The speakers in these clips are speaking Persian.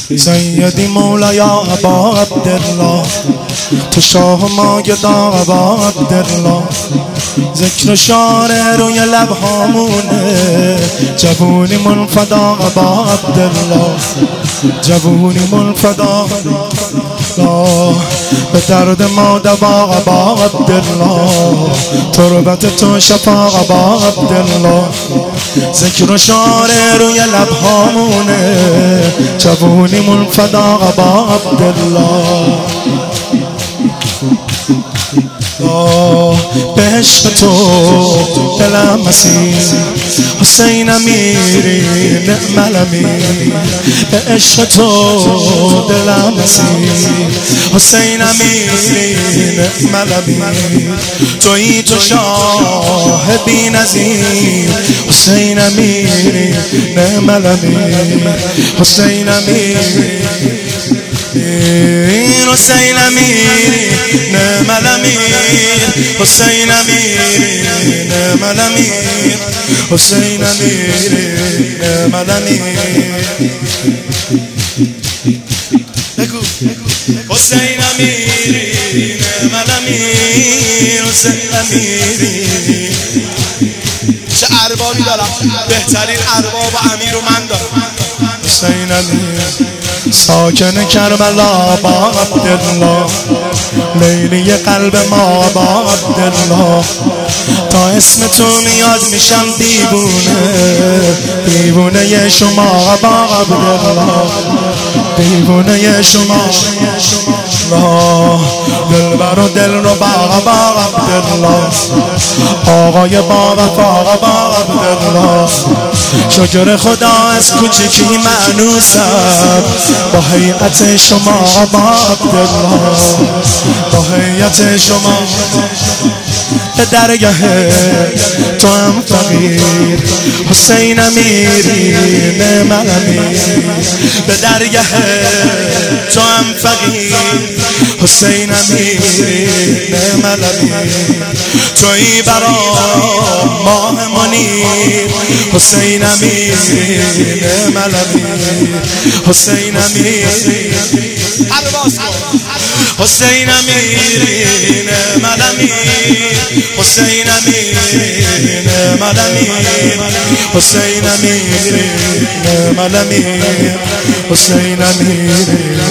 سیدی مولا ابا عبدالله، تو شاه ما گدا ابا عبدالله. ذکر شعر روی لبهامونه، جوونی من فدا ابا عبدالله، جوونی من فدا. به درد ما دوا ابا عبدالله، تربت تو شفا ابا عبدالله. ذکر و شعر روی لبهامونه، جوونی من فدا ابا عبدالله. به عشق تو دلم مسیح، حسین امیری نعم الامیر. به عشق تو دلم مسیح، حسین امیری نعم الامیر. تویی تو شاه بی نظیر، حسین امیری نعم الامیر. حسین امیری، حسین امیری نعم الامیر. حسین امیری نعم الامیر. حسین امیری نعم الامیر. بگو حسین امیری نعم الامیر. حسین امیری. چه اربابی دارم، بهترین ارباب و امیر و من دارم. حسین امیری ساکن کربلا ابا عبدالله، لیلی قلب ما ابا عبدالله. تا اسم تو میاد میشم دیوونه، دیوونه شما ابا عبدالله، دیوونه شما. دلبر و دلربا ابا عبدالله، آقای با وفا ابا عبدالله. شکر خدا از کوچکی مأنوسم، با هیئت شما ابا عبدالله، با هیئت شما. به درگاه تو هم فقیر، حسین امیری نعم الامیر. به درگاه تو هم فقیر، حسین امیری نعم الامیر. تویی برا ماه منیر، حسین امیری نعم الامیر. حسین امیری حسین امیری نعم الامیر. حسین امیری نعم الامیر. حسین امیری نعم الامیر. حسین امیری.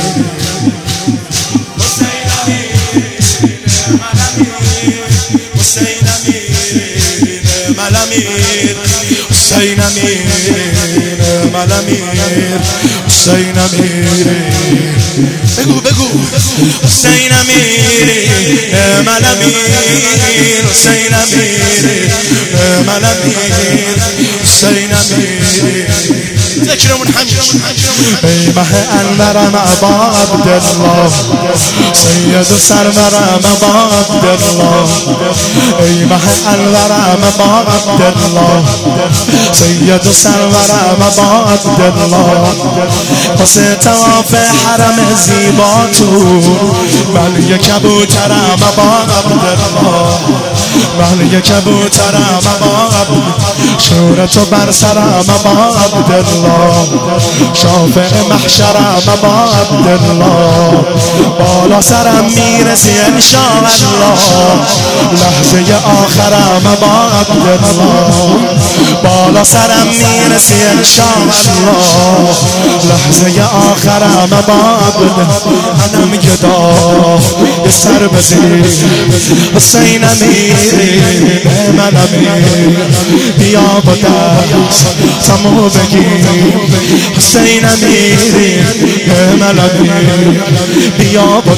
حسین امیری نعم الامیر. حسین امیری نعم الامیر. حسین امیری. بگو بگو حسین امیری نعم الامیر. حسین امیری نعم الامیر. حسین امیری. ذکرمون همین. ای مه انورم ابا عبدالله، سید و سرورم ابا عبدالله. ای مه انورم ابا عبدالله، سید و سرورم ابا عبدالله. واسه طواف حرم زیبا تو من یک کبوترم ابا عبدالله، من یک کبوترم ابا عبدالله. شورتو بر سرم ابا عبدالله، شافع محشرم ابا عبدالله. بالا سرم میرسی انشاءالله، لحظه آخرم ابا عبدالله. بالا سرم میرسی انشاءالله، لحظه آخرم ابا عبدالله. منم گدا یه سر بزیر، حسین امیری نعم الامیر. بیا با دستمو بگیر، حسین امیری نعم الامیر. بیا با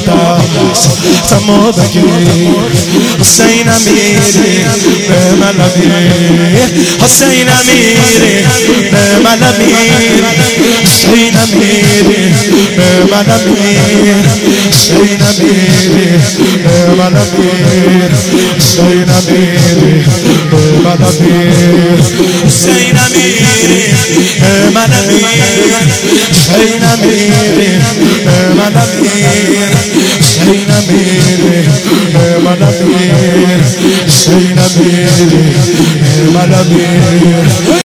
دستمو بگیر، حسین امیری نعم الامیر. حسین امیری نعم الامیر. حسین امیری نعم الامیر. حسین امیری نعم الامیر. حسین امیری نعم الامیر. حسین امیری نعم الامیر. حسین امیری نعم الامیر. حسین امیری نعم الامیر. حسین امیری نعم الامیر.